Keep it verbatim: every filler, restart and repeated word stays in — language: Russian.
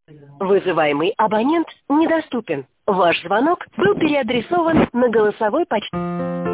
Вызываемый абонент недоступен. Ваш звонок был переадресован на голосовой почтовый.